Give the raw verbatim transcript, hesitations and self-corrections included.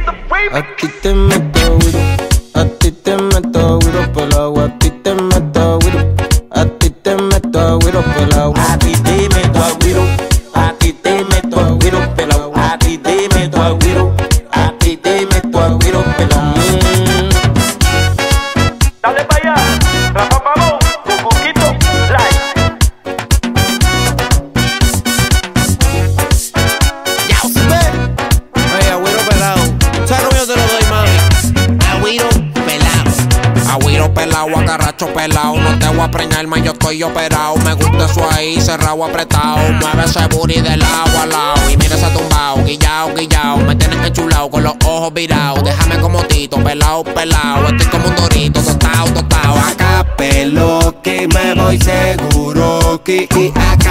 A ti te meto güiro, a ti te meto güiro pelao, a ti te meto güiro, a ti te meto güiro pelao, a ti te meto güiro, a ti te meto güiro pelao, a ti te meto güiro, a ti te meto güiro pelao. Dale pa' allá, Rafa Pavón, con Coquito Live. Ya se ve. Oye, agüiro pelado. ¿Sabes cómo yo te lo doy, mami? Agüiro pelado. Agüiro pelado, agarracho pelado. No te voy a preñar, man, yo estoy operado. Me gusta eso ahí, cerrado, apretado. Mueve ese booty de lado a lado. Y mira ese tumbao, guillao, guillao. Me tienes enchulado con los ojos virados. Déjame como Tito, pelado, pelado. Estoy como un dorito, tostado, tostado. Acá pelo que me voy seguro que acá.